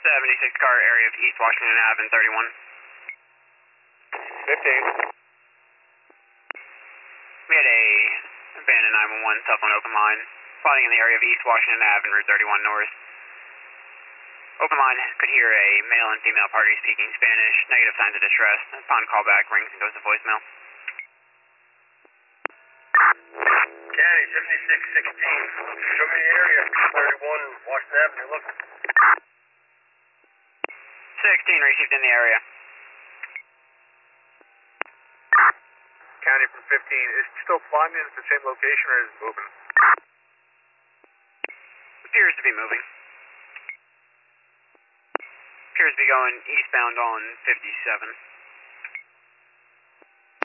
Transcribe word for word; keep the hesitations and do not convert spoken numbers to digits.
seventy-six car area of East Washington Avenue and thirty-one. fifteen. We had a abandoned nine one one cell phone open line, spotting in the area of East Washington Avenue and Route thirty-one North. Open line could hear a male and female party speaking Spanish, negative signs of distress. Upon callback, rings and goes to voicemail. County fifty-six sixteen. Show me the area. thirty-one Washington Avenue. Look. sixteen received in the area. County from fifteen. Is it still climbing at the same location or is it moving? Appears to be moving. Appears to be going eastbound on fifty-seven.